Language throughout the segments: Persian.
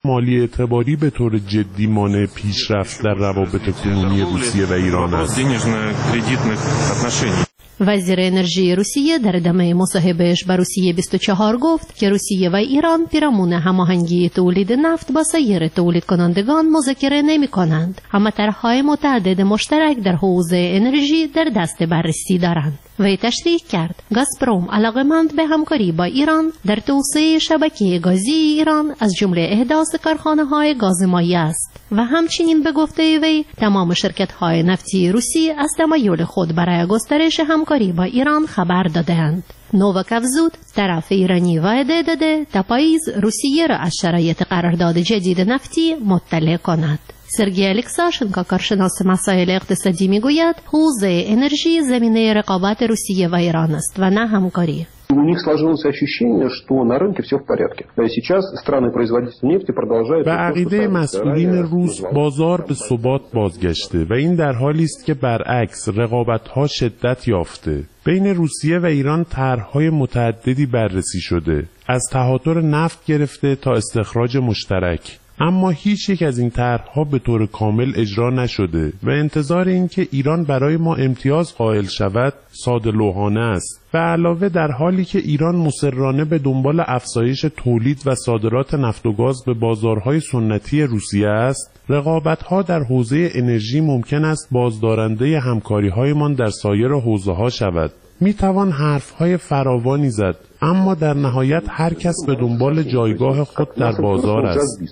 مالی اعتباری به طور جدی مانع پیشرفت در روابط کنونی روسیه و ایران است. وزیر انرژی روسیه در ادامه مصاحبهش با روسیه 24 گفت که روسیه و ایران پیرامون هماهنگی تولید نفت با سایر تولید کنندگان مذاکره نمی کنند، اما طرح‌های متعدد مشترک در حوزه انرژی در دست بررسی دارند. وی تشریح کرد گازپروم علاقمند به همکاری با ایران در توسعه شبکه گازی ایران از جمله احداث کارخانه‌های گاز مایع است و همچنین به گفته وی تمام شرکت‌های نفتی روسی از تمایل خود برای گسترش همکاری با ایران خبر دادند. نوواک افزود طرف ایرانی وعده داده تا پاییز روسیه را از شرایط قرارداد جدید نفتی مطلع کند. سرگئی الکساشنکو کارشناس مسائل اقتصادی میگوید حوزه انرژی زمینه رقابت روسیه و ایران است و نه همکاری. У них сложилось ощущение, что на рынке все в порядке. Сейчас страны-производители нефти продолжают. به عقیده مسئولین روس بازار به ثبات بازگشته و این در حالی است که برعکس رقابت‌ها شدت یافته. بین روسیه و ایران طرح‌های متعددی بررسی شده، از تهاتر نفت گرفته تا استخراج مشترک. اما هیچ یک از این طرح‌ها به طور کامل اجرا نشده و انتظار این که ایران برای ما امتیاز قائل شود ساده لوحانه است. به علاوه در حالی که ایران مصرانه به دنبال افزایش تولید و صادرات نفت و گاز به بازارهای سنتی روسیه است، رقابت‌ها در حوزه انرژی ممکن است بازدارنده همکاری‌هایمان در سایر حوزه‌ها شود. میتوان حرف‌های فراوانی زد، اما در نهایت هر کس به دنبال جایگاه خود در بازار است.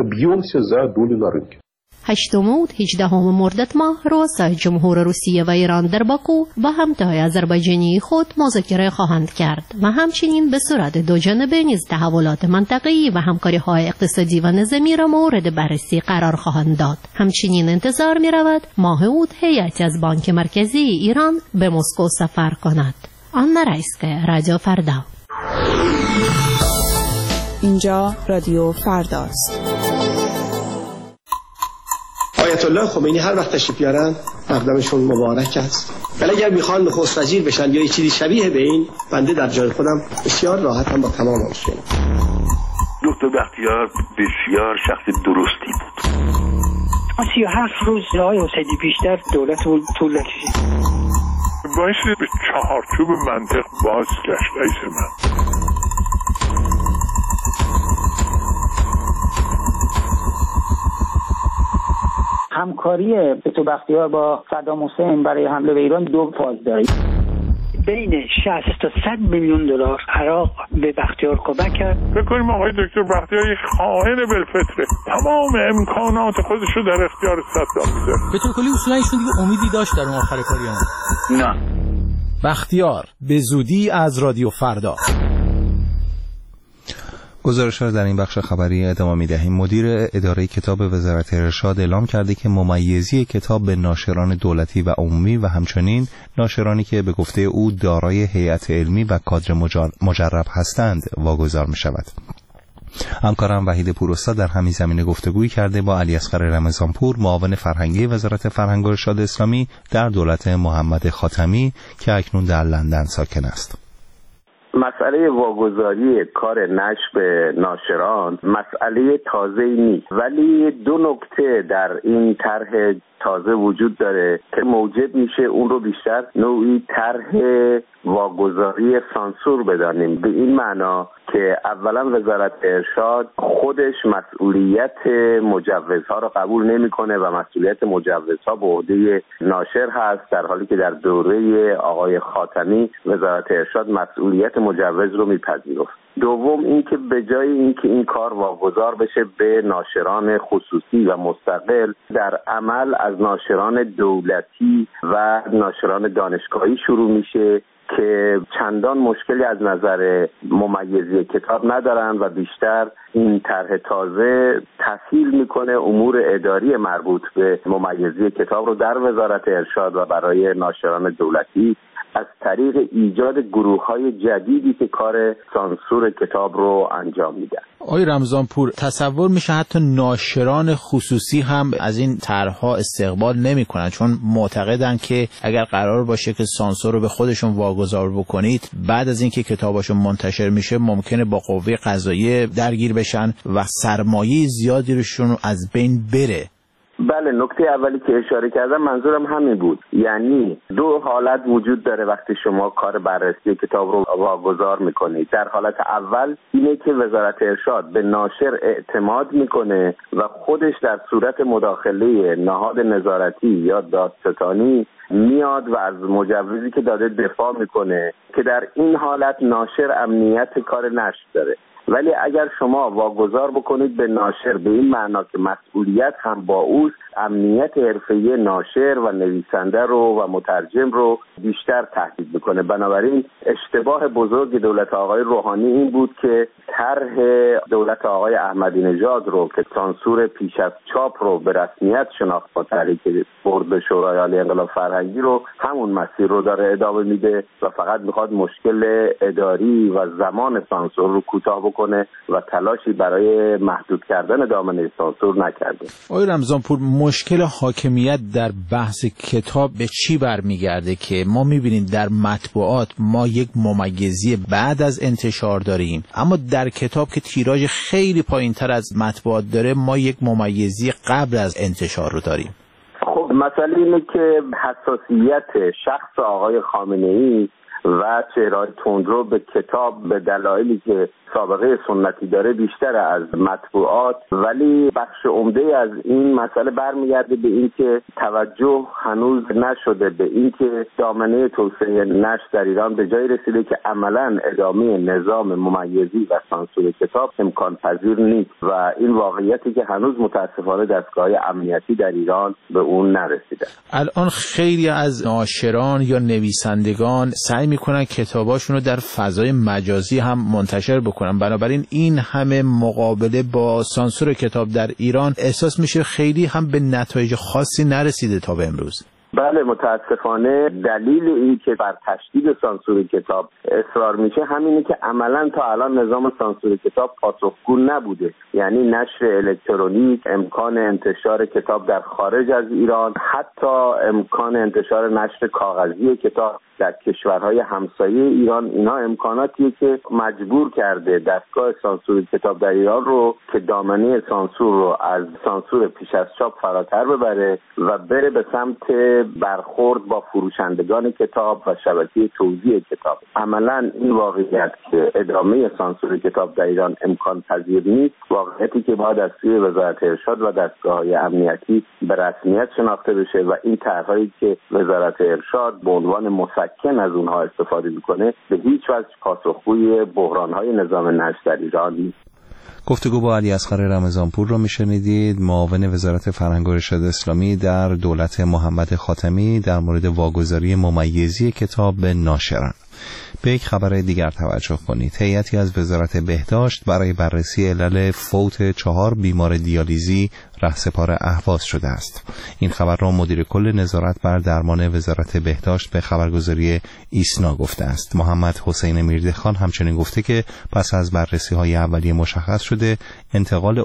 8 و 18 مرداد ماه رؤسای جمهور روسیه و ایران در باکو با همتای آذربایجانی خود مذاکره خواهند کرد و همچنین به صورت دوجانبه نیز تحولات منطقه‌ای و همکاری‌های اقتصادی و نظامی را مورد بررسی قرار خواهند داد. همچنین انتظار می‌رود ماه اوت هیئتی از بانک مرکزی ایران به مسکو سفر کند. آنا رایسکا، رادیو فردا. اینجا رادیو فرداست. آیت الله خمینی هر وقت تشریف بیارن مقدمشون مبارک است. ولی اگر میخوان نخست وزیر بشن یا چیزی شبیه به این، بنده در جای خودم بسیار راحتم با تمام حوصله. دکتر بختیار بسیار شخص درستی بود. 37 روز آقای حسینی بیشتر دولت طول نکشید. باعث به چهارچوب منطق بازگشت رئیس من. همکاری دکتر بختیار با صدام حسین برای حمله به ایران 2 فاز داره. بین 60 تا 100 میلیون دلار عراق به بختیار کمک کرد. فکر کنیم آقای دکتر بختیار یک خائن بالفطره، تمام امکانات خودش رو در اختیار صدام میذاره. به طور کلی اصولا ایشون دیگه امیدی داشت در اون آخر کاری نه. بختیار به زودی از رادیو فردا. گزارش را در این بخش خبری ادامه می‌دهیم. مدیر اداره کتاب وزارت ارشاد اعلام کرده که ممیزی کتاب به ناشران دولتی و عمومی و همچنین ناشرانی که به گفته او دارای هیئت علمی و کادر مجرب هستند واگذار می‌شود. همکارم وحید پوراستاد در همین زمینه گفتگویی کرده با علیاصغر رمضانپور، معاون فرهنگی وزارت فرهنگ و ارشاد اسلامی در دولت محمد خاتمی که اکنون در لندن ساکن است. مسئله واگذاری کار نشر به ناشران مسئله تازه‌ای نیست، ولی 2 نکته در این طرح تازه وجود داره که موجب میشه اون رو بیشتر نوعی طرح واگذاری سانسور بدانیم، به این معنا که اولا وزارت ارشاد خودش مسئولیت مجوزها رو قبول نمیکنه و مسئولیت مجوزها به عهده ناشر هست، در حالی که در دوره آقای خاتمی وزارت ارشاد مسئولیت مجوز رو میپذیرفت. دوم اینکه به جای اینکه این کار واگذار بشه به ناشران خصوصی و مستقل، در عمل از ناشران دولتی و ناشران دانشگاهی شروع میشه که چندان مشکلی از نظر ممیزی کتاب ندارن و بیشتر این طرح تازه تسهیل میکنه امور اداری مربوط به ممیزی کتاب رو در وزارت ارشاد و برای ناشران دولتی از طریق ایجاد گروه‌های جدیدی که کار سانسور کتاب رو انجام میدن. آقای رمضانپور، تصور میشه حتی ناشران خصوصی هم از این طرح‌ها استقبال نمی‌کنن، چون معتقدن که اگر قرار باشه که سانسور رو به خودشون واگذار بکنید، بعد از اینکه کتاباشون منتشر میشه ممکنه با قوه قضاییه درگیر بشن و سرمایه زیادی روشون از بین بره. بله، نکته اولی که اشاره کردم منظورم همین بود. یعنی دو حالت وجود داره وقتی شما کار بررسی کتاب رو واگذار میکنید. در حالت اول اینه که وزارت ارشاد به ناشر اعتماد میکنه و خودش در صورت مداخله نهاد نظارتی یا دادستانی میاد و از مجوزی که داده دفاع میکنه که در این حالت ناشر امنیت کار نشر داره. ولی اگر شما واگذار بکنید به ناشر به این معنا که مسئولیت هم با اوست، امنیت حرفه‌ای ناشر و نویسنده رو و مترجم رو بیشتر تهدید میکنه. بنابراین اشتباه بزرگ دولت آقای روحانی این بود که طرح دولت آقای احمدی نژاد رو که سانسور پیش از چاپ رو به رسمیت شناخت با طرحی که برد به شورای عالی انقلاب فرهنگی رو همون مسیر رو داره ادامه میده و فقط میخواد مشکل اداری و زمان سانسور رو کوتاه بکنه و تلاشی برای محدود کردن دامنه سانسور نکرده. آقای رمضانپور، مشکل حاکمیت در بحث کتاب به چی برمیگرده که ما میبینیم در مطبوعات ما یک ممیزی بعد از انتشار داریم، اما در کتاب که تیراژ خیلی پایینتر از مطبوعات داره ما یک ممیزی قبل از انتشار رو داریم؟ خب مسئله اینه که حساسیت شخص آقای خامنه‌ای و چهره‌های تندرو به کتاب به دلایلی که سابقه سنتی داره بیشتر از مطبوعات، ولی بخش عمده از این مسئله برمیگرده به این که توجه هنوز نشده به این که دامنه توسعه نشر در ایران به جای رسیده که عملاً ادامه نظام ممیزی و سانسور کتاب امکان پذیر نیست و این واقعیتی که هنوز متاسفانه دستگاه‌های امنیتی در ایران به اون نرسیده. الان خیلی از ناشران یا نویسندگان سعی میکنن کتاباشون رو در فضای مجازی هم منتشر بکنن، بنابراین این همه مقابله با سانسور کتاب در ایران احساس میشه خیلی هم به نتایج خاصی نرسیده تا به امروز. بله، متاسفانه دلیل این که بر تشدید سانسور کتاب اصرار میشه همینه که عملا تا الان نظام سانسور کتاب پاسخگو نبوده. یعنی نشر الکترونیک، امکان انتشار کتاب در خارج از ایران، حتی امکان انتشار نشر کاغذی کتاب در کشورهای همسایه ایران، اینا امکاناتیه که مجبور کرده دستگاه سانسور کتاب در ایران رو که دامنه سانسور رو از سانسور پیش از چاپ فراتر ببره و بره به سمت برخورد با فروشندگان کتاب و شبکه توزیع کتاب. عملاً این واقعیت که ادامه سانسور کتاب در ایران امکان پذیر نیست، واقعیتی که باید از سوی وزارت ارشاد و دستگاه‌های امنیتی به رسمیت شناخته بشه و این طرح‌هایی که وزارت ارشاد به عنوان مسکن از اونها استفاده میکنه به هیچ وجه پاسخگوی بحران‌های نظام نشر در ایران نیست. گفتگو با علیاصغر رمضانپور رو میشنیدید، معاون وزارت فرهنگ و ارشاد اسلامی در دولت محمد خاتمی در مورد واگذاری ممیزی کتاب به ناشران. به یک خبر دیگر توجه کنید. هیئتی از وزارت بهداشت برای بررسی علل فوت 4 بیمار دیالیزی رهسپار اهواز شده است. این خبر را مدیر کل نظارت بر درمان وزارت بهداشت به خبرگزاری ایسنا گفته است. محمد حسین میردخان همچنین گفته که پس از بررسی‌های اولیه مشخص شده انتقال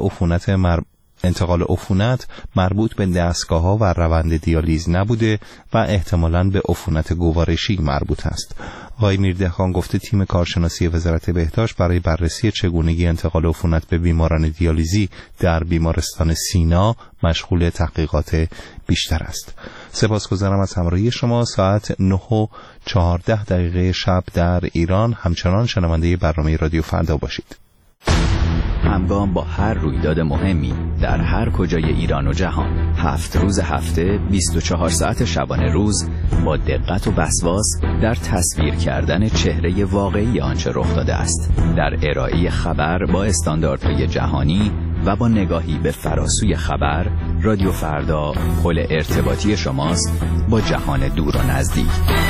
عفونت مربوط به دستگاه‌ها و روند دیالیز نبوده و احتمالاً به عفونت گوارشی مربوط است. آقای میردخان گفته تیم کارشناسی وزارت بهداشت برای بررسی چگونگی انتقال عفونت به بیماران دیالیزی در بیمارستان سینا مشغول تحقیقات بیشتر است. سپاسگزارم از همراهی شما. ساعت 9:14 شب در ایران. همچنان شنونده برنامه رادیو فردا باشید. همگام با هر رویداد مهمی در هر کجای ایران و جهان، 7 روز هفته 24 ساعت شبانه روز با دقت و وسواس در تصویر کردن چهره واقعی آنچه رخ داده است، در ارائه خبر با استانداردهای جهانی و با نگاهی به فراسوی خبر. رادیو فردا پل ارتباطی شماست با جهان دور و نزدیک.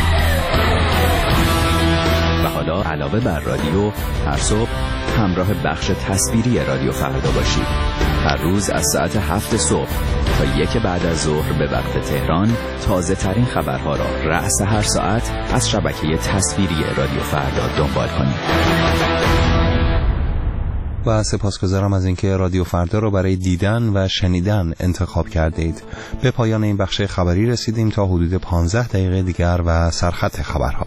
و حالا علاوه بر رادیو، هر صبح همراه بخش تصویری رادیو فردا باشید. هر روز از ساعت 7 صبح تا 1 بعد از ظهر به وقت تهران تازه ترین خبرها را رأس هر ساعت از شبکه تصویری رادیو فردا دنبال کنید. و سپاسگزارم از اینکه رادیو فردا رو برای دیدن و شنیدن انتخاب کردید. به پایان این بخش خبری رسیدیم. تا حدود 15 دقیقه دیگر و سرخط خبرها.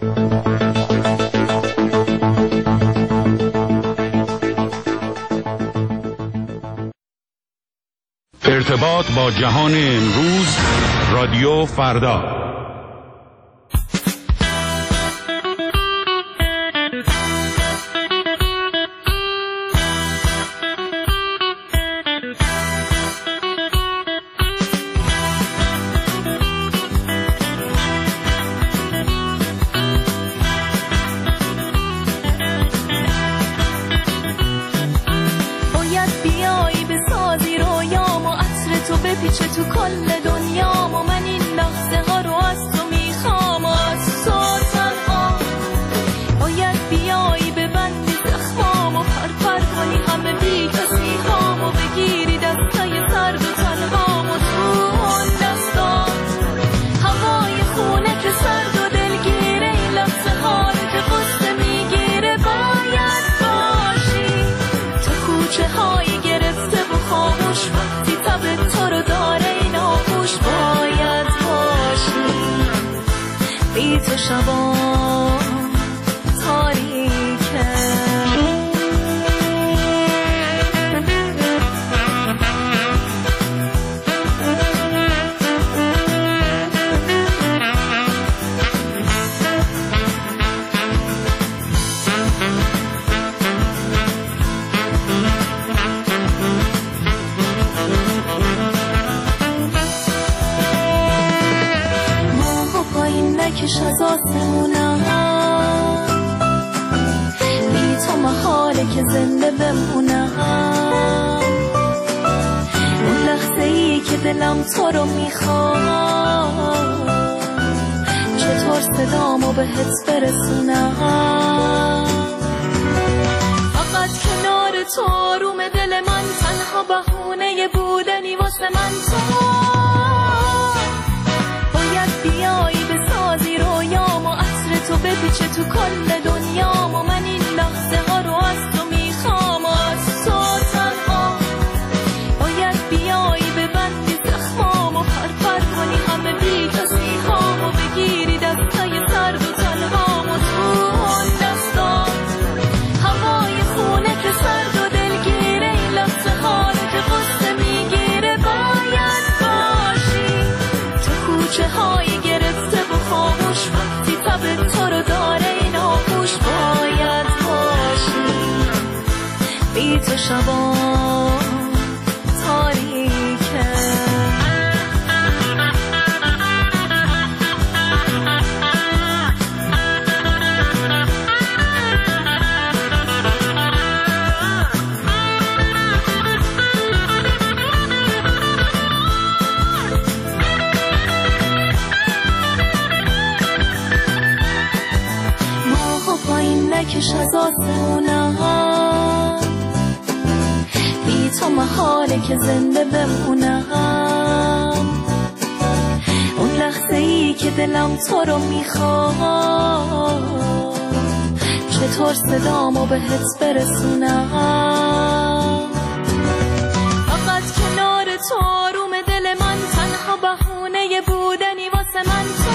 ارتباط با جهان امروز، رادیو فردا. پیچه تو کل دنیا و من این لحظه ها رو از تو میخوام و از تو تنها باید بیایی ببندی زخمام و پرپر کنی همه بی کسی هام و بگیری دستای سرد و تنهام و تو اون دستا هوای خونه که سرد و دلگیره این لحظه ها رو که قصه میگیره باید باشی تو کوچه های گرفته و خاموش وقتی تب تو رو داره این آغوش باید باشی بی تو شبا تاریکه نکش از آسمونم بی تو محاله که زنده بمونم اون لحظه ای که دلم تو رو میخواد چطور صدامو بهت برسونم فقط کنار تو آروم دل من تنها بهونه بودنی واسه من تو باید بیایی بسازی رویام و عطر تو بپیچه تو کل دنیام و من این لحظه ها رو از تو میخوام و از تو تنها باید بیایی ببندی زخمام و پرپر کنی همه بی کسی هام و بگیری دستای سرد و تنهام و تو اون دستا هوای خونه که سرد و دلگیره این لحظه ها رو که قصه میگیره باید باشی تو کوچه های گرفته و خاموش وقتی تب تو رو داره این آغوش باید باشی بی تو شبا تاریکه نکش از آسمونم بی تو محاله که زنده بمونم اون لحظه ای که دلم تو رو میخواد چطور صدامو بهت برسونم فقط کنار تو آروم دل من تنها بهونه بودنی واسه من تو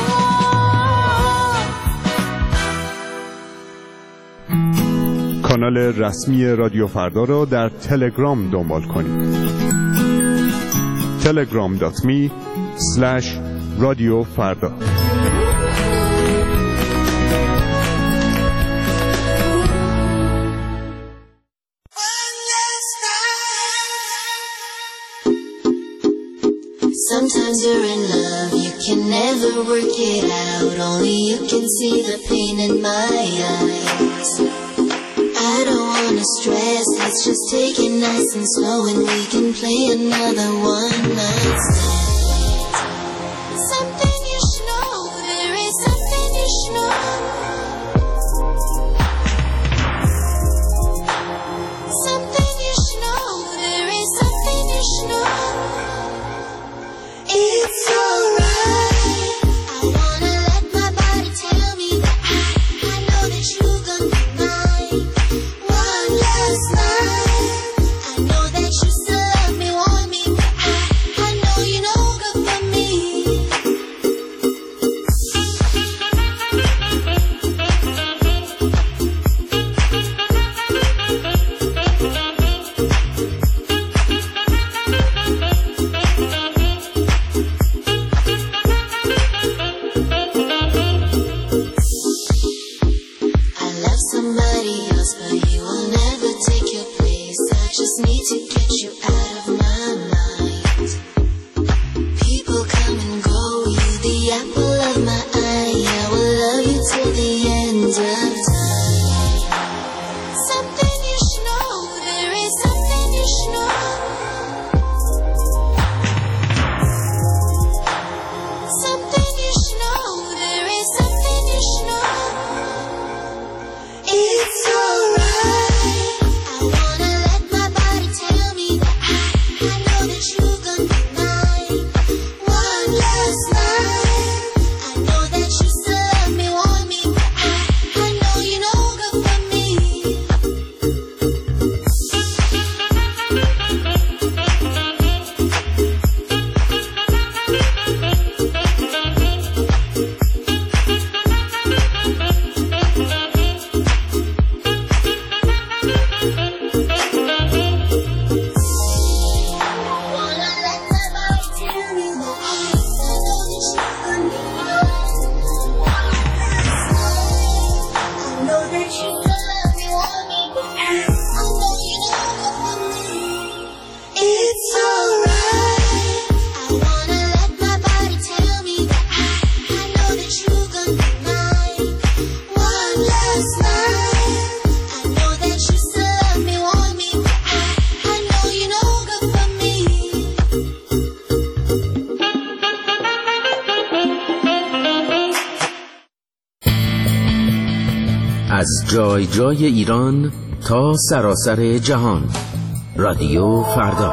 کانال رسمی رادیو فردا را در تلگرام دنبال کنید. telegram.me/رادیوفردا. Sometimes you're in love, you can never work it out. Only you can see the pain in my eyes. I don't wanna stress, let's just take it nice and slow and we can play another one night stand. Something you should know, there is something you should know. Something you should know, there is something you out of my mind. People come and go, you the apple of my eye. I will love you till the end of time. Something you should know, there is something you should know. Something you should know, there is something you should know. It's alright. I wanna let my body tell me that I know that you're gonna be mine. One last night. I know that you still love me, want me, but I know you know good for me. Wanna let my body tell me that I know that you're gonna be mine. One last night. I know that you still love me, want me, but I know you know good for me. It's alright. I wanna let my body tell me that I know that you're gonna be mine. One last night. I know that you still love me, want me, but I know you know good for me. از جای جای ایران تا سراسر جهان، رادیو فردا.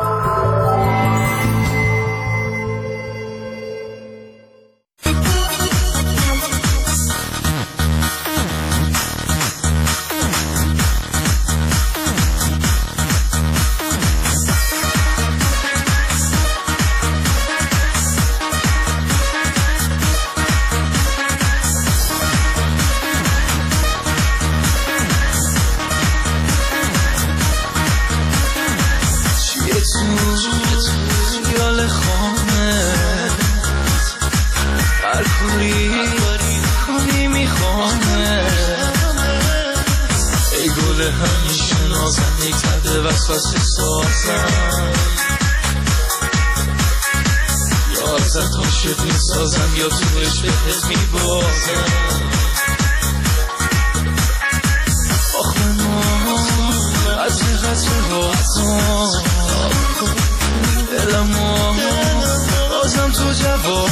یال خانت هر کاری کنی میخوامت ای گل همیشه نازم ای تده وسوسه سازم یا ازت عاشق میسازم یا تو عشقت میبازم آخ من از غزل رازم دلمو بازم تو جواب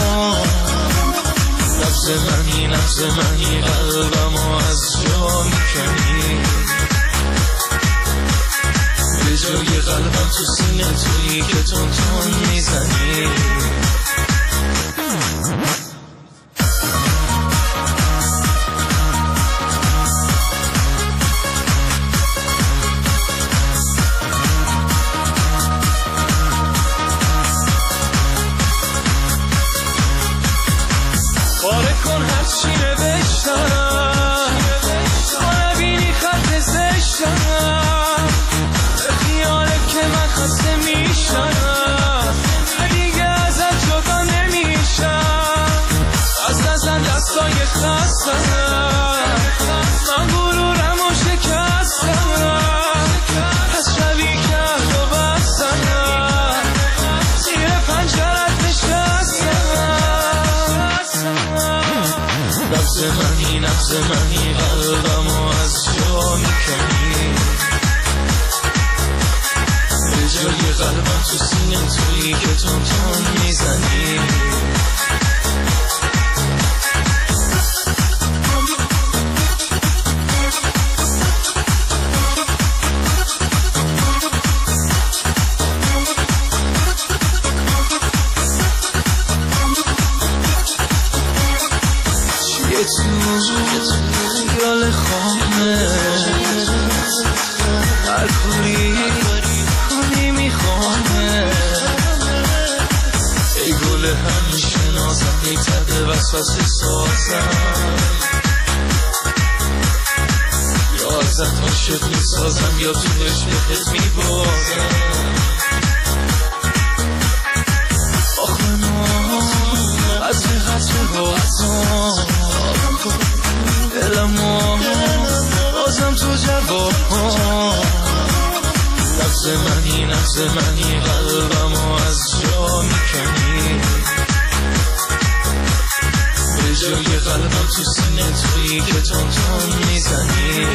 نبض منی قلبمو از جا میکنی به جای قلبم تو سینه تویی که تون میزنی پاره کن هرچی نوشتم نبینی خط زشتم به خیالت که من خسته میشم دیگه ازت جدا نمیشم از نزن دستای خستم من غرورمو شکستم از شبی کرد و بستم زیر پنجرت نشستم نبض منی قلبمو از جا میکنی به جای قلبم تو سینه تویی که تون میزنی یال خانت هر کاری کنی میخوامت ای گل همیشه نازم ای تده وسوسه سازم یا ازت عاشق میسازم یا تو عشقت میبازم آخ من از غزل رازم دلمو بازم تو جواب نبض تازه منی قلبمو از جا میکنی به جای قلبم تو سینه تویی که تون تون میزنی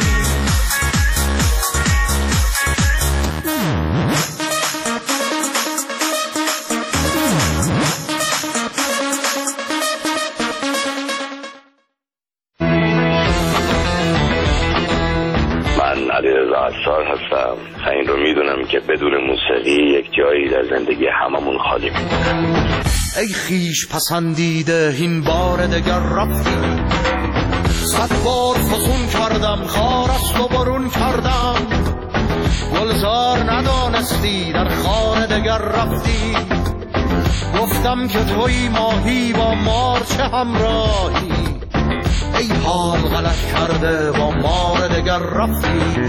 علیرضا عصار هستم. این رو میدونم که بدون موسیقی یک جایی در زندگی هممون خالی میمونه. ای خیش پسندیده این بار دگر رفتی، 100 بار فسون کردم خارست و برون کردم، گلزار ندانستی در خانه دگر رفتی، گفتم که توی ماهی با مار چه همراهی، ای حال غلط کرده با مار دگر رفتی.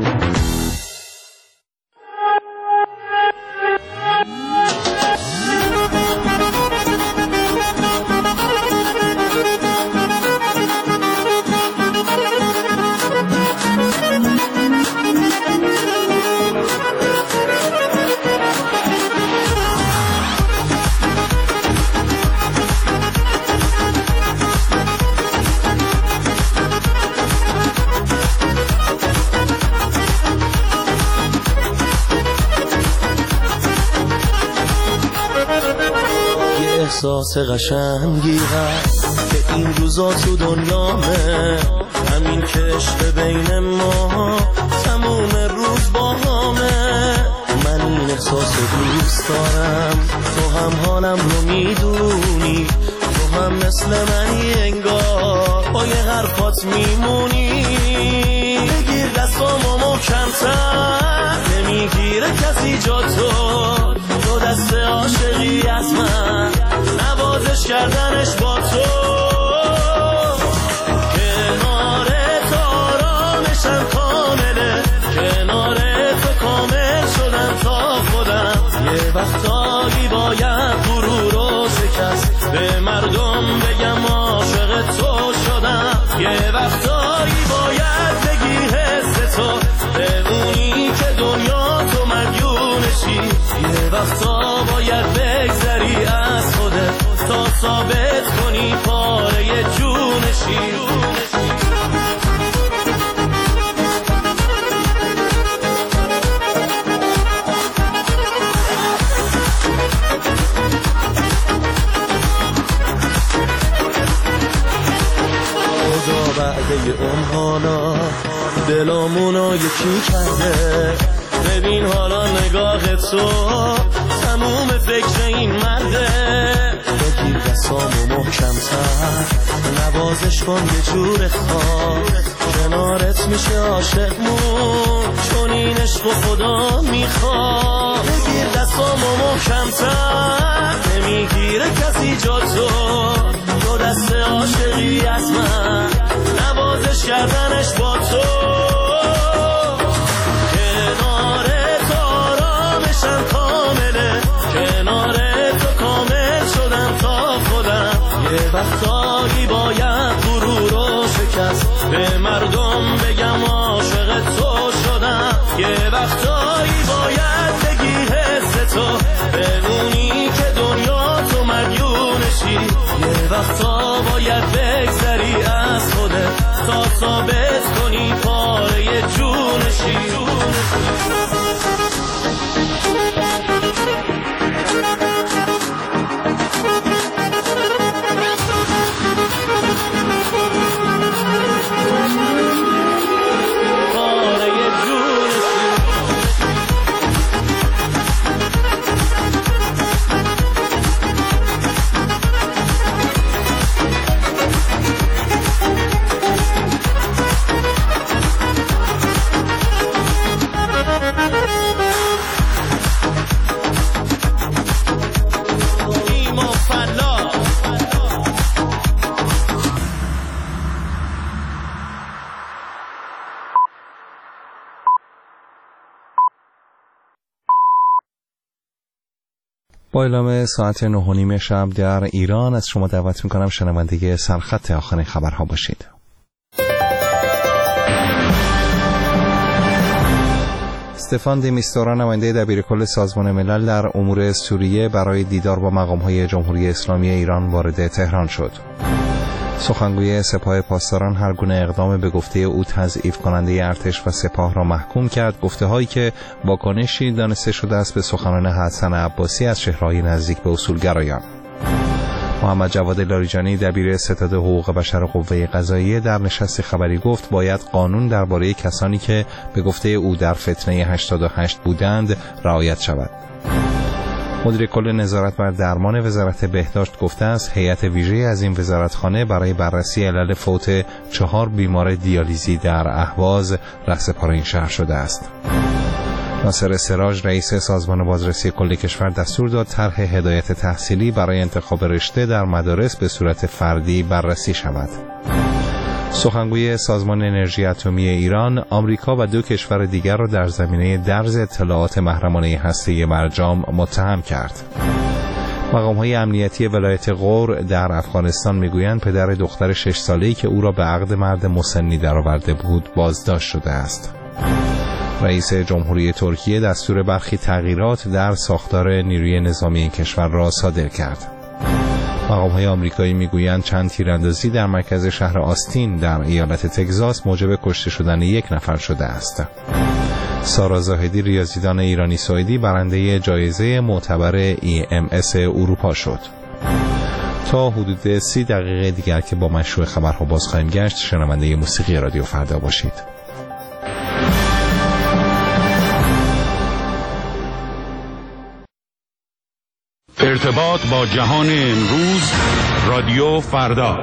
احساس قشنگی هست که این روزا تو دنیامه، همین که عشق بین ما تموم روز با همه، من این احساس دوست دارم، تو هم حالم رو میدونی، تو هم مثل منی انگار با یه حرفات میمونی، بگیر دستامو محکم‌تر نمیگیره کسی جا تو دست عاشقی از من نوازش کردنش با تو، کنار تو آرامشم کامله، کنار تو کامل شدم تا خودم، یه وقتایی باید غرور رو شکست به مردم بگم عاشق تو شدم، یه وقتایی باید بگی حس تو بمونی که دنیا تو مدیونشی، یه وقتا باید بگذری از خودت تا ثابت کنی پاره جونشی. خدا بعد اون حالا دلامونو یکی کرده، ببین حالا نگاه تو تموم فکر این مرده، بگیر دستامو محکم‌تر نوازش کن یه جور خواب، کنارت میشه عاشقمون چون این عشق و خدا میخواد، بگیر دستامو محکم‌تر نمیگیره کسی جا تو دست عاشقی از من نوازش کردنش با تو، کنار تو آرامشم کامله، کنار تو کامل شدم تا خودم، یه وقتایی باید غرور رو شکست به مردم بگم عاشق تو شدم، یه وقتایی باید بگی حس تو بمونی که دنیا تو مدیونشی، یه وقتا باید بگذری از خودت تا ثابت کنی پاره جونشی. با اعلام ساعت 9:30 شب در ایران از شما دعوت میکنم شنونده سرخط آخرین خبرها باشید. استفان دی میستورا نماینده دبیرکل سازمان ملل در امور سوریه برای دیدار با مقام‌های جمهوری اسلامی ایران وارد تهران شد. سخنگوی سپاه پاسداران هر گونه اقدام به گفته او تضعیف کننده ارتش و سپاه را محکوم کرد. گفته‌هایی که واکنشی دانسته شده است به سخنان حسن عباسی از چهره‌های نزدیک به اصولگرایان. محمد جواد لاریجانی دبیر ستاد حقوق بشر قوه قضاییه در نشست خبری گفت باید قانون درباره کسانی که به گفته او در فتنه 88 بودند رعایت شود. مدیر کل نظارت بر درمان وزارت بهداشت گفته است هیئت ویژه از این وزارتخانه برای بررسی علل فوت 4 بیمار دیالیزی در اهواز رهسپار این شهر شده است. ناصر سراج رئیس سازمان بازرسی کل کشور دستور داد طرح هدایت تحصیلی برای انتخاب رشته در مدارس به صورت فردی بررسی شود. سخنگوی سازمان انرژی اتمی ایران آمریکا و 2 کشور دیگر را در زمینه درز اطلاعات محرمانه هسته‌ای برجام متهم کرد. مقام‌های امنیتی ولایت غور در افغانستان میگویند پدر دختر 6 ساله‌ای که او را به عقد مرد مسنی درآورده بود بازداشت شده است. رئیس جمهوری ترکیه دستور برخی تغییرات در ساختار نیروی نظامی این کشور را صادر کرد. مقام‌های آمریکایی میگویند چند تیراندازی در مرکز شهر آستین در ایالت تگزاس موجب کشته شدن 1 نفر شده است. سارا زاهدی ریاضیدان ایرانی سوئدی برنده جایزه معتبر EMS اروپا شد. تا حدود 30 دقیقه دیگر که با مشروع خبرها باز خواهیم گشت شنونده موسیقی رادیو فردا باشید. ارتباط با جهان امروز رادیو فردا.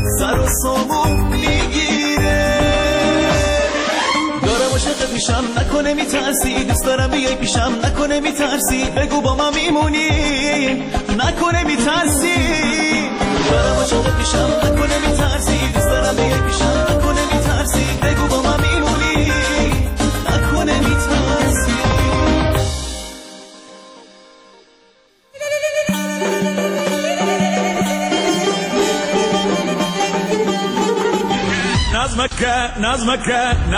میشم نکنه میترسی، دوست دارم بیای پیشم نکنه میترسی، بگو با من میمونی نکنه میترسی، دارم عاشق پیشم نکنه میترسی، دوست دارم بیای پیشم نکنه میترسی، بگو با من میمونی نکنه میترسی. نظمك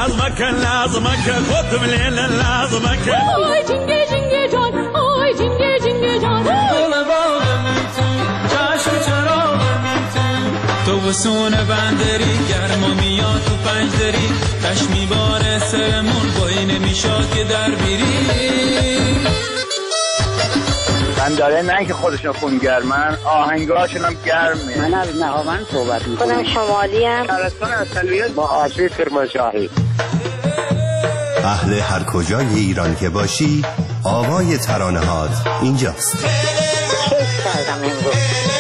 خد من هنا لازمك آی جنگه جنگه جان آی جنگه جنگه جان دل باغ میتون چشم چراغ میتون تو وسون بندری گرما میاد تو پنجدری تش میباره سرمون بایی نمیشاد که در بیری بنداره نه که خودشون خونگرمن آهنگاشون هم گرمه. من از نهاوند صحبت میکنم. خودم شمالی ام. شهرستان اصلیت با آشوی کرمانشاهی. اهل هر کجای ایران که باشی آوای ترانه‌هات اینجاست. کیف کردم امروز.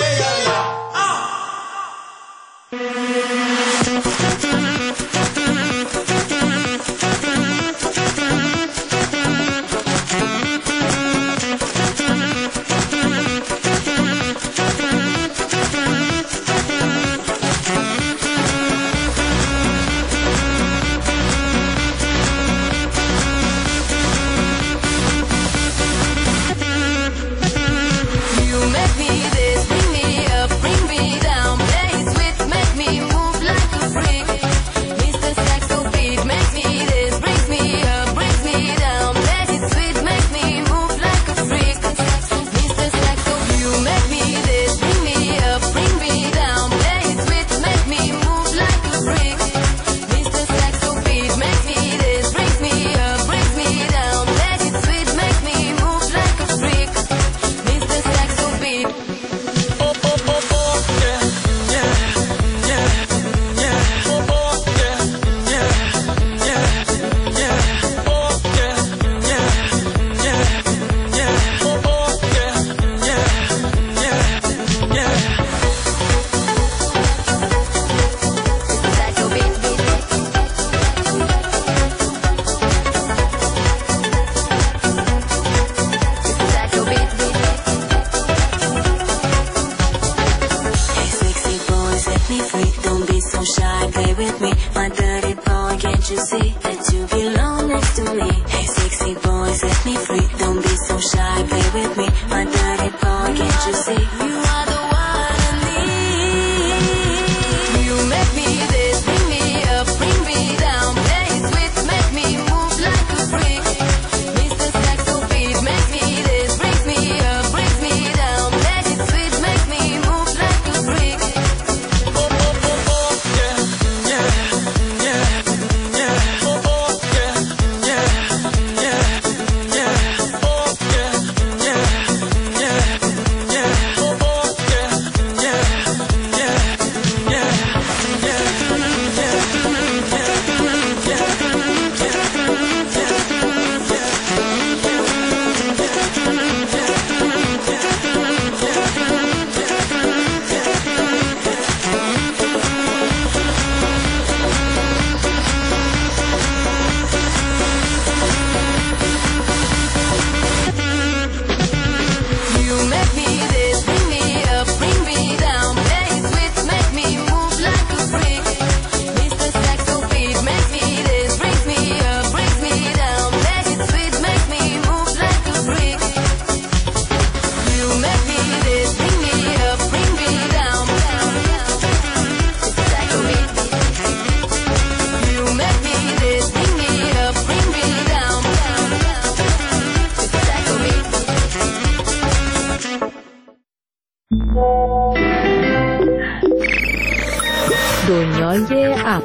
دنیای اپ.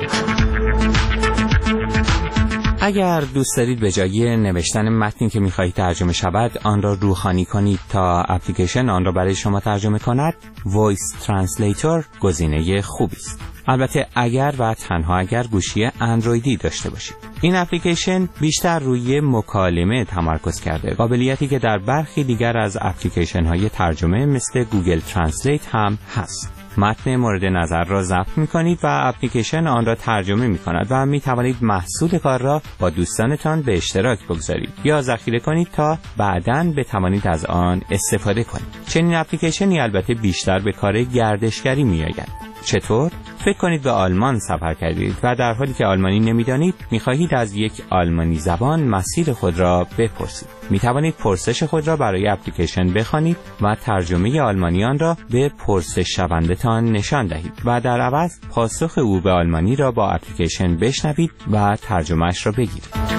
اگر دوست دارید به جای نوشتن متنی که می‌خواهید ترجمه شود آن را روخوانی کنید تا اپلیکیشن آن را برای شما ترجمه کند، Voice Translator گزینه خوبی است. البته اگر و تنها اگر گوشی اندرویدی داشته باشید. این اپلیکیشن بیشتر روی مکالمه تمرکز کرده، قابلیتی که در برخی دیگر از اپلیکیشن‌های ترجمه مثل گوگل ترنسلیت هم هست. متن مورد نظر را ضبط می‌کنید و اپلیکیشن آن را ترجمه می‌کند و می‌توانید محصول کار را با دوستانتان به اشتراک بگذارید یا ذخیره کنید تا بعداً بتوانید از آن استفاده کنید. چنین اپلیکیشنی البته بیشتر به کار گردشگری می‌آید. چطور؟ فکر کنید به آلمان سفر کردید و در حالی که آلمانی نمی‌دانید می‌خواهید از یک آلمانی زبان مسیر خود را بپرسید. می‌توانید پرسش خود را برای اپلیکیشن بخوانید و ترجمه آلمانی آن را به پرسش شونده‌تان نشان دهید و در عوض پاسخ او به آلمانی را با اپلیکیشن بشنوید و ترجمه‌اش را بگیرید.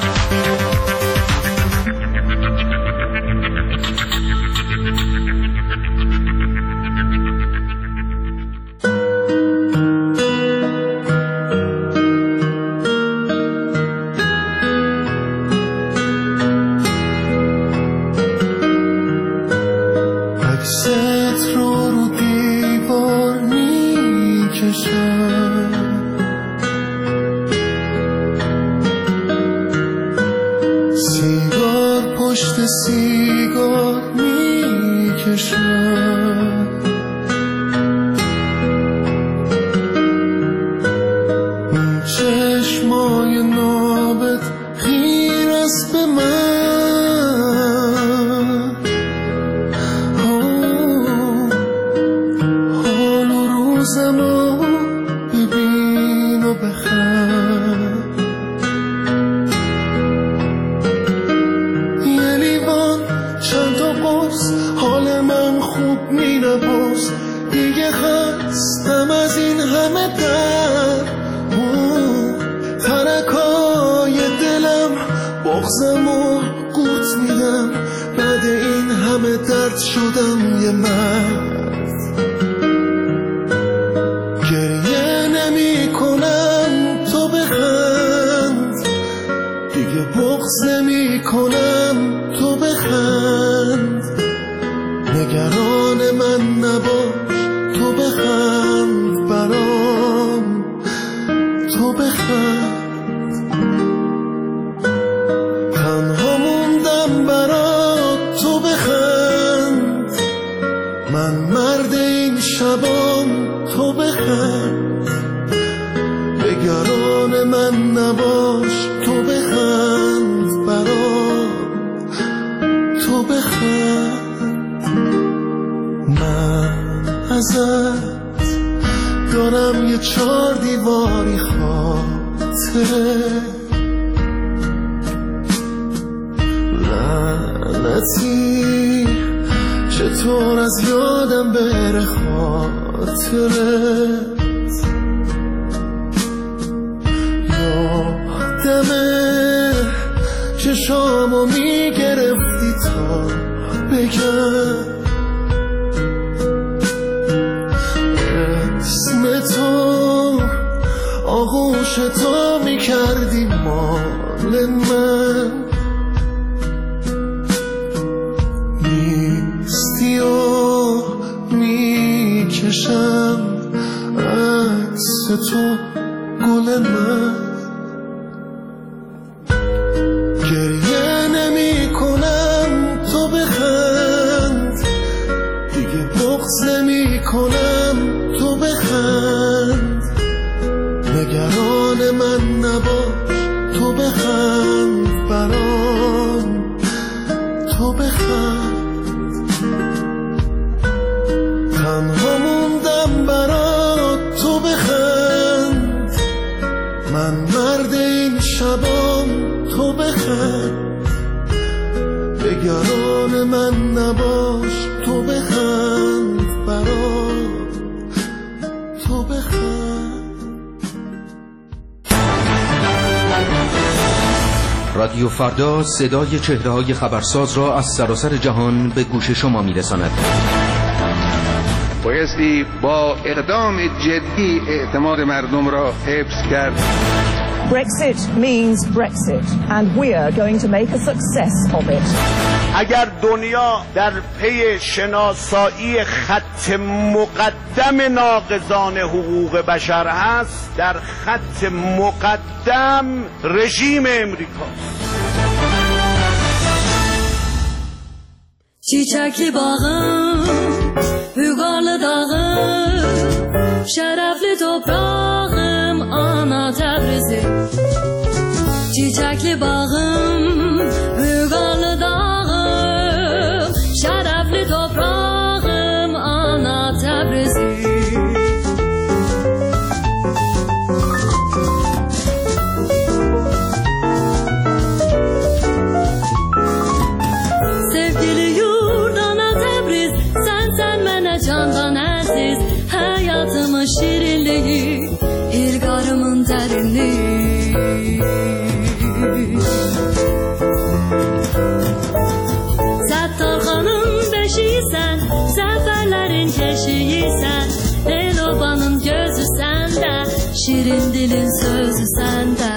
چطور از یادم بره خاطرت، یادمه چشامو میگرفتی تا بگم اسم تو، آغوش تو میکردی مال من، نیستی و میکشم عکس تو گل من، گریه نمی کنم تو بخند، دیگه بغض نمی کنم تو بخند، نگران من نباش تو بخند برام، تو بخند، تنها موندم برات تو بخند، من مرد این شبام تو بخند، نگران من نباش تو بخند برام، تو بخند. رادیو فردا صدای چهره‌های خبرساز را از سراسر جهان به گوش شما می‌رساند. بایستی با اقدام جدی اعتماد مردم را حفظ کرد. Brexit means Brexit and we are going to make a success of it. اگر دنیا در پی شناسایی خط مقدم ناقضان حقوق بشر هست، در خط مقدم رژیم امریکاست. چیچکی باغم، بوگال داغم، çiçekli bağım, rügalı dağım, şerefli toprağım, ana Tebrizi. Sevgili yurt ana Tebriz, sen mene candan aziz, hayatımın şirinliği, ilgarımın derinliği. Settarxanın beşiysen, seferlerin keşiysen, Elobanın gözü sende, şirin dilin sözü sende.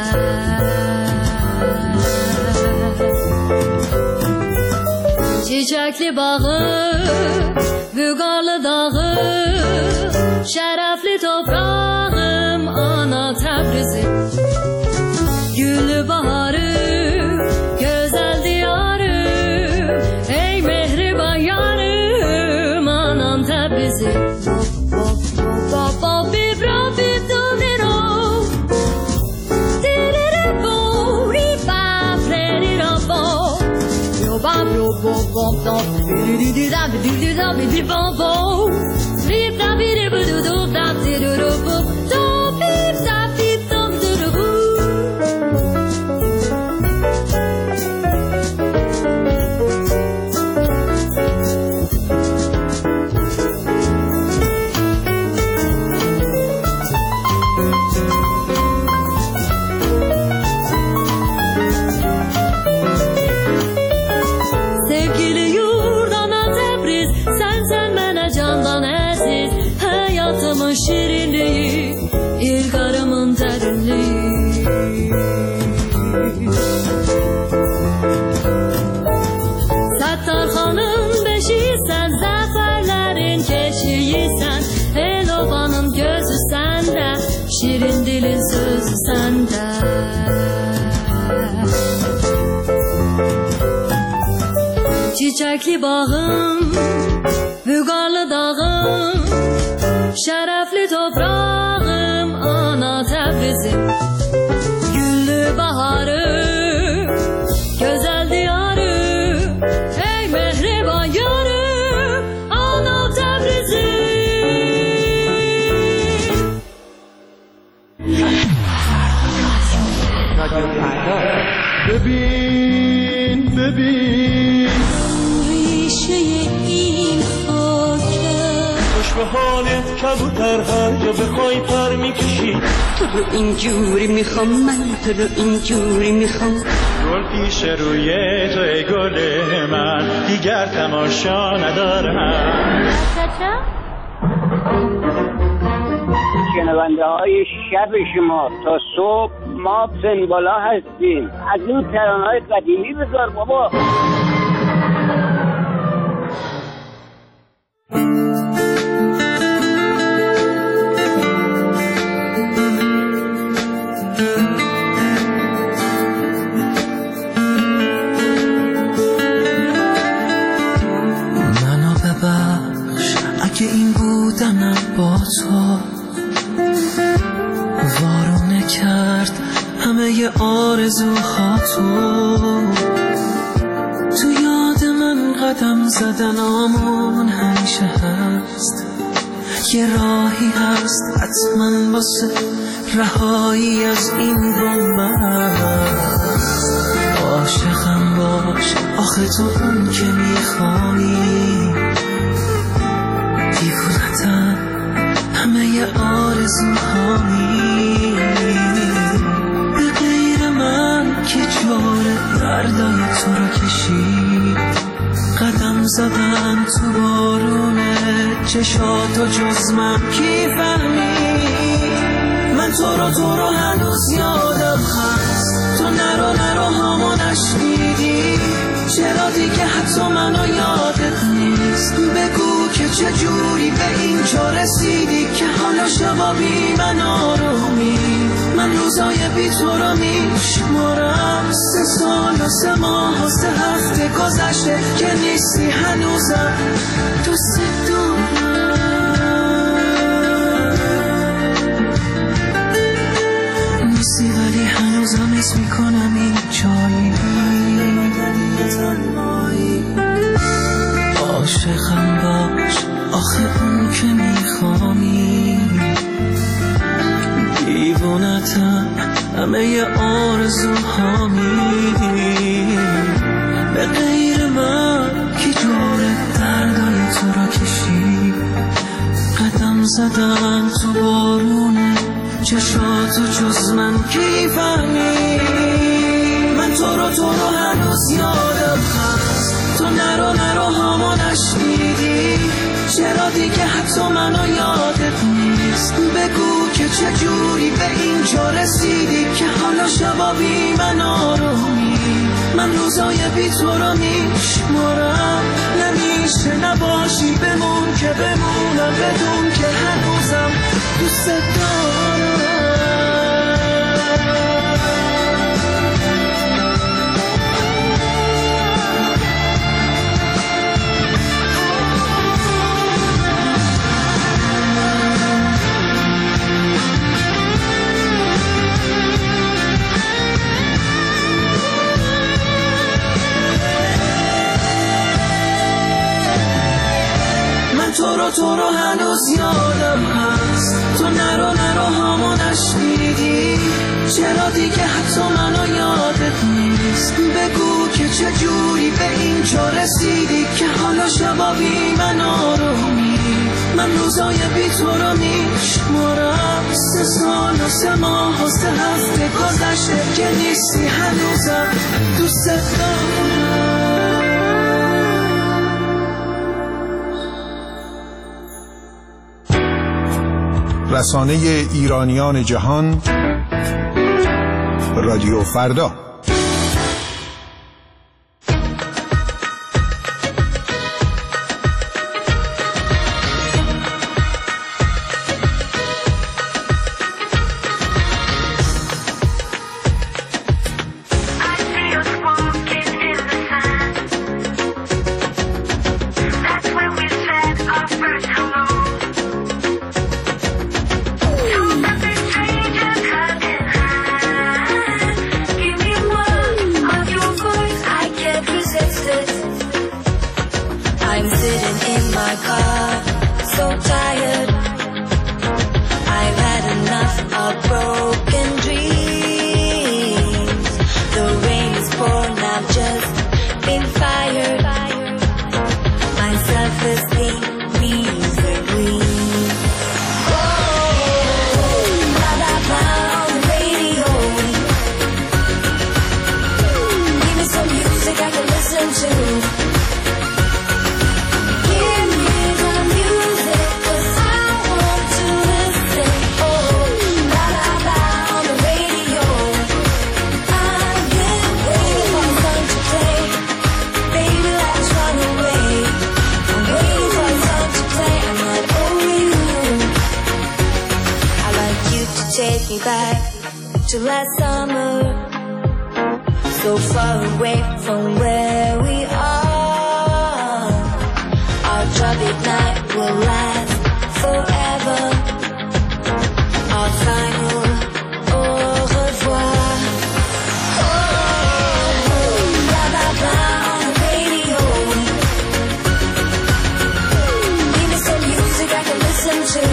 Çiçekli bağı, vügarlı dağı, şerefli toprağım, ana Tebrizi. Güllü baharı, güzel diyarı, ey mehriban yarım, anam Tebrizi. Şirinliği, ilgarımın derinliği. Settarxanın beşiysen, zaferlerin keşiysen, Elobanın gözü sende, şirin dilin sözü sende. Çiçekli bağım, vügarlı dağım, şerefli toprağım, ana Tebrizi. Güllü baharı, güzel diyarı, ey mehriban yarı, ana Tebrizi. ببین ریشه این خاکه، خوش به حالت کبوتر هر جا بخوای پر میکشی. تو رو اینجوری میخوام، من تو رو اینجوری میخوام. گل پیش روی توی گل من، دیگر تماشا ندارم. شنونده های شب شما تا صبح ما سنبالا هستیم. از این ترانه‌های قدیمی بذار بابا. منو ببخش اگه این بودنم با تو وارونه کرد همه آرزوهاتو. تو یاد من قدم زدنامون همیشه هست، یه راهی هست حتما واسه رهایی از این بنبست. عاشقم باش آخه تو اون که میخوایی، دیوونتم همه آرزوهایی. به غیر من که جور دردای تو رو کشید، قدم زدم تو بارونه چشاتو جز من کی فهمید. من تو رو هنوز یادم هست، تو نرو هامو نشنیدی. چرا دیگه حتی منو یادت نیست؟ بگو که چجوری به این جا رسیدی که حالا شبا بی من آرومی. من روزای بی تو رو میشمارم، 3 سال و 3 ماه و 3 هفته گذشته که نیستی هنوزم دوست دارم. نیستی ولی هنوزم حس میکنم این ناکامی، دیوانتم همه آرزوهامی، به غیر من کی جوره دردای تو را کشید، قدم زدن تو بارونه چشاتو جز من کی فهمید، من تو رو هنوز یادم هست، تو نرو هامو نشنیدی، چرا دیگه حتی منو یادت نیست، بگو که چجوری به اینجا رسیدی که حالا شبا بی من آرومی، من روزای بی تو رو میشمارم، نمیشه نباشی بمون که بمونم، بدون که هنوزم دوست دارم. تو رو هنوز یادم هست، تو نرو هامو نشنیدی، چرا دیگه حتی منو یادت نیست، بگو که چجوری به اینجا رسیدی که حالا شبا بی من آرومی، من روزای بی تو رو میشمارم، 3 سال و 3 ماه و 3 هفته گذشته که نیستی، هنوزم دوست دارم. رسانه ایرانیان جهان، رادیو فردا. To last summer, so far away from where we are. Our troubled night will last forever. Our final au revoir. Oh, blah blah blah on the radio. Give me some music I can listen to.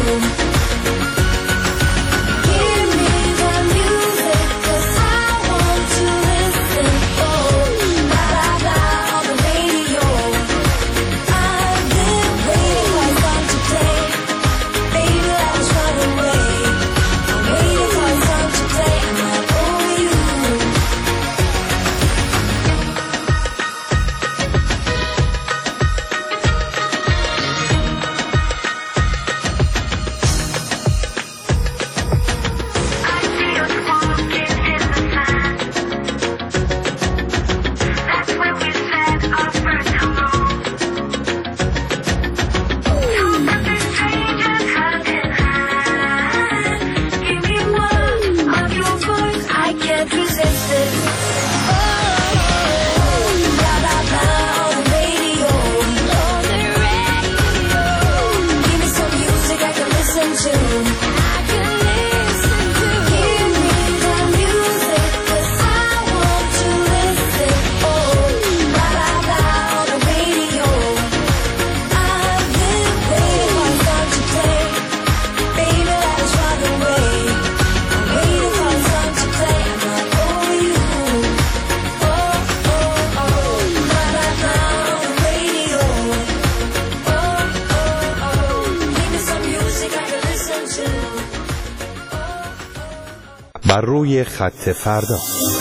بر روی خط فردا.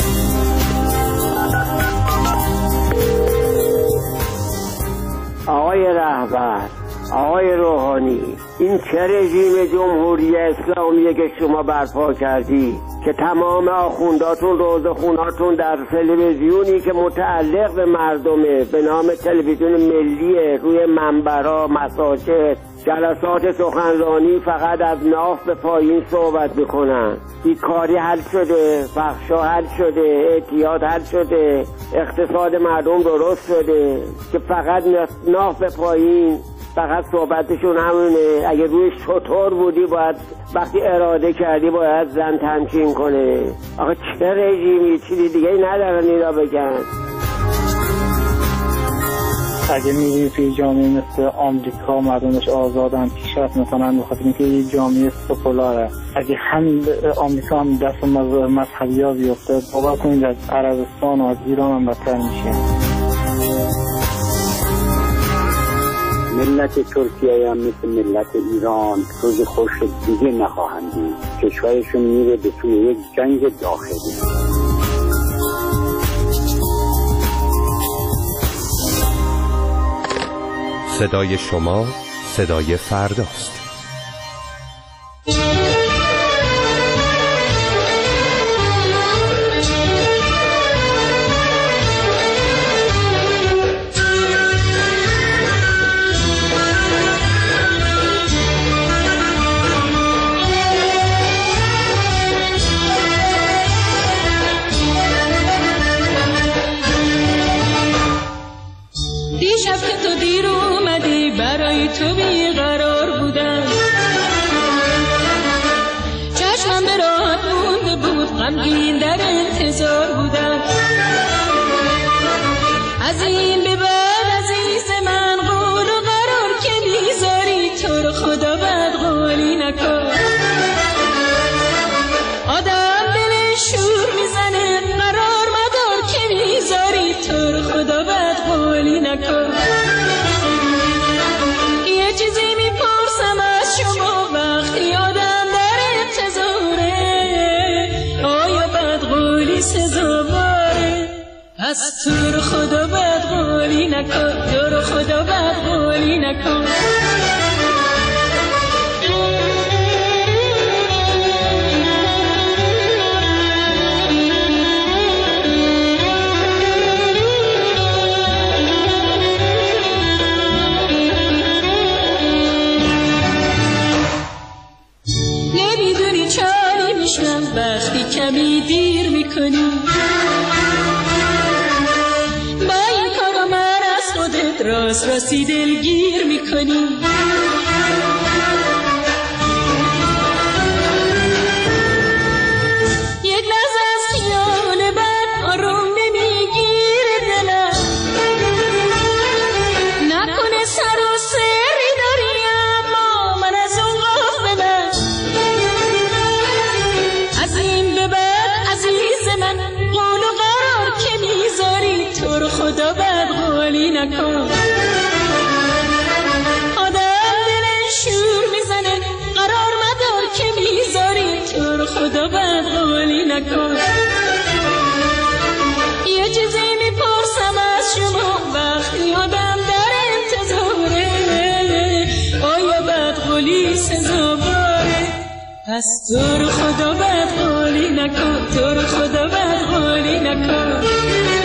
آقای رهبر، آقای روحانی، این چه رژیم جمهوری اسلامیه که شما برپا کردی که تمام آخونداتون روزخوناتون در تلویزیونی که متعلق به مردمه به نام تلویزیون ملیه روی منبرها، مساجد، جلسات سخنرانی فقط از ناف به پایین صحبت میکنن. بیکاری حل شده، فحشا حل شده، اعتیاد حل شده، اقتصاد مردم درست شده که فقط ناف به پایین، فقط صحبتشون همونه. اگه روی شطور بودی باید وقتی اراده کردی باید زن تمکین کنه. آقا چه رژیمی، چیزی دیگه ندارن اینا بگن. اگه میری توی جامعه مثل آمریکا مردمش آزادن پیشرفت میکنن بخاطر اینکه یه جامعه سکولاره. اگه هم آمریکا هم دست مذهبی ها بیفته باور کنید از عربستان و از ایران هم بدتر میشه. ملت ترکیه هم مثل ملت ایران روز خوش دیگه نخواهند دید. کشورشون میره به سوی یک جنگ داخلی. صدای شما صدای فرداست. تو بیقرار بودم، چشمم به راحت مونده بود، غمگین در انتظار بودم. از این به بعد عزیز من قول و قرار که میذاری تو رو خدا بد قولی نکن. آدم دلش شور میزنه، قرار مدار که میذاری تو رو خدا بد قولی نکن. چیزی میپرسم از شما وقتی آدم در انتظاره، آیا بدقولی سزاواره؟ پس تو رو خدا بدقولی نکن، تو رو خدا بدقولی نکن. وقتی کمی دیر میکنی با این کارا من از خودت راست راستی دلگیر میکنی. یک لحظه از خیال بد آروم نمیگیره دلم، نکنه سر و سری داری اما من از اون غافلم. از این به بعد عزیز من قول و قرار که میذاری تو رو خدا بد قولی نکن. آدم دلش شور میزنه، قرار مدار که میذاری تو رو خدا بد قولی نکن. یه چیزی میپرسم از شما وقتی آدم در انتظاره، آیا بد قولی سزاواره؟ پس تو رو خدا بد قولی نکن، تو رو خدا بد قولی نکن.